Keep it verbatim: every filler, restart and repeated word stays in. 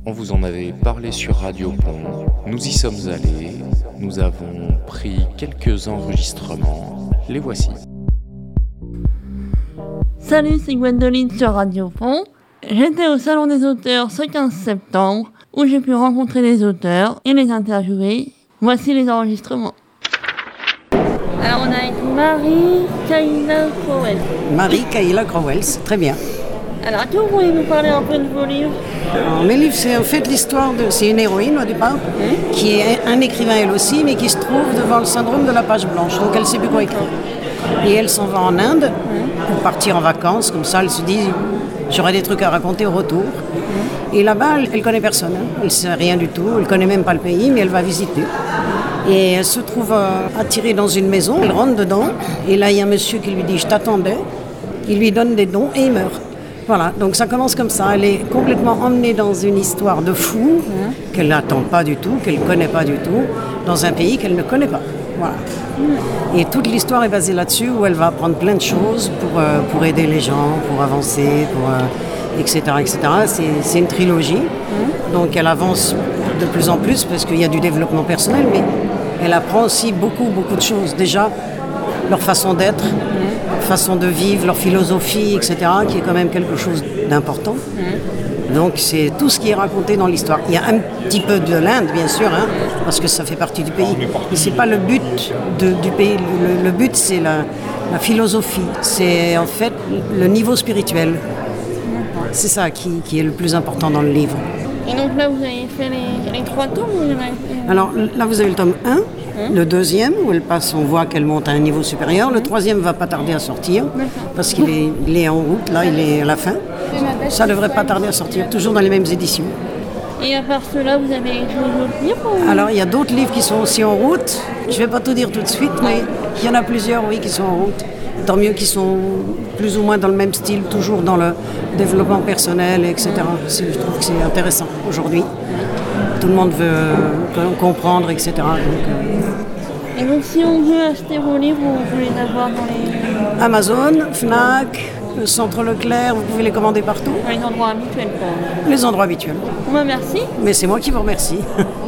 On vous en avait parlé sur Radio Pont, nous y sommes allés, nous avons pris quelques enregistrements, les voici. Salut, c'est Gwendoline sur Radio Pont. J'étais au Salon des auteurs ce quinze septembre, où j'ai pu rencontrer les auteurs et les interviewer. Voici les enregistrements. Alors on a avec Marie Kaïla Crowell. Marie Kaïla Crowell, très bien. Alors, est-ce que vous pourriez nous parler un peu de vos livres ? Alors, mes livres, c'est en fait l'histoire de... C'est une héroïne au départ, mmh. qui est un écrivain elle aussi, mais qui se trouve devant le syndrome de la page blanche. Donc elle ne sait plus quoi écrire. Et elle s'en va en Inde mmh. pour partir en vacances. Comme ça, elle se dit, j'aurai des trucs à raconter au retour. Mmh. Et là-bas, elle ne connaît personne. Hein. Elle ne sait rien du tout. Elle ne connaît même pas le pays, mais elle va visiter. Et elle se trouve euh, attirée dans une maison. Elle rentre dedans. Et là, il y a un monsieur qui lui dit, je t'attendais. Il lui donne des dons et il meurt. Voilà, donc ça commence comme ça. Elle est complètement emmenée dans une histoire de fou mmh. qu'elle n'attend pas du tout, qu'elle ne connaît pas du tout, dans un pays qu'elle ne connaît pas. Voilà. Mmh. Et toute l'histoire est basée là-dessus, où elle va apprendre plein de choses pour, euh, pour aider les gens, pour avancer, pour, euh, et cetera, et cetera. C'est, c'est une trilogie, mmh. donc elle avance de plus en plus parce qu'il y a du développement personnel, mais elle apprend aussi beaucoup, beaucoup de choses. Déjà, leur façon d'être, mmh. façon de vivre, leur philosophie, et cetera, qui est quand même quelque chose d'important. Mmh. Donc c'est tout ce qui est raconté dans l'histoire. Il y a un petit peu de l'Inde, bien sûr, hein, parce que ça fait partie du pays. Mais c'est pas le but de, du pays. Le, le but, c'est la, la philosophie. C'est en fait le niveau spirituel. C'est ça qui, qui est le plus important dans le livre. Et donc là, vous avez fait les, les trois tomes ou vous avez fait... Alors là, vous avez le tome un. Mmh. Le deuxième, où elle passe, on voit qu'elle monte à un niveau supérieur. Le troisième va pas tarder à sortir, parce qu'il est, il est en route, là, il est à la fin. Ça devrait pas tarder à sortir, toujours dans les mêmes éditions. Et à part cela, vous avez écrit d'autres livres ou... Alors, il y a d'autres livres qui sont aussi en route. Je vais pas tout dire tout de suite, mais il y en a plusieurs, oui, qui sont en route. Tant mieux qu'ils sont plus ou moins dans le même style, toujours dans le développement personnel, et cetera. C'est, je trouve que c'est intéressant aujourd'hui. Tout le monde veut comprendre, et cetera. Donc, euh... Et donc, si on veut acheter vos livres, vous pouvez les avoir dans les... Amazon, Fnac, le Centre Leclerc, vous pouvez les commander partout. Les endroits habituels, quoi. Les endroits habituels. Bon, bah, merci. Mais c'est moi qui vous remercie.